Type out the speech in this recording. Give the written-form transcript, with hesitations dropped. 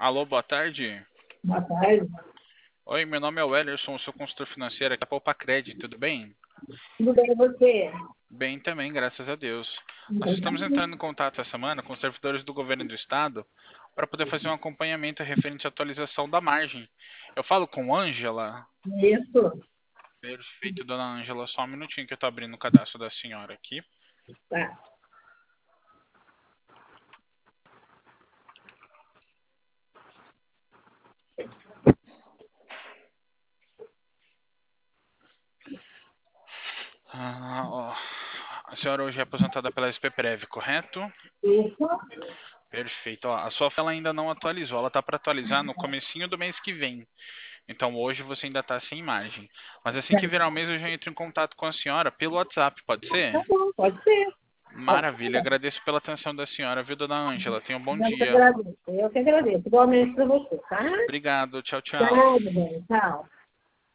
Alô, boa tarde. Boa tarde. Oi, meu nome é Wellerson, eu sou consultor financeiro aqui da Poupa Credit, tudo bem? Tudo bem, e você? Bem também, graças a Deus. Nós estamos entrando em contato essa semana com os servidores do governo do estado para poder fazer um acompanhamento referente à atualização da margem. Eu falo com Ângela. Isso. Perfeito, dona Ângela, só um minutinho que eu estou abrindo o cadastro da senhora aqui. Tá. Ó, a senhora hoje é aposentada pela SPPrev, correto? Isso. Perfeito. Ó, a sua fila ainda não atualizou, ela está para atualizar no comecinho do mês que vem. Então hoje você ainda está sem margem. Mas assim Tá. que virar o mês eu já entro em contato com a senhora pelo WhatsApp, pode Tá ser? bom, pode ser. Pode Maravilha, ser. agradeço pela atenção da senhora, viu, dona Ângela? Tenha um bom Eu que dia. agradeço. Eu que agradeço. Igualmente para você, tá? Obrigado, tchau, tchau. Tchau, bem. Tchau.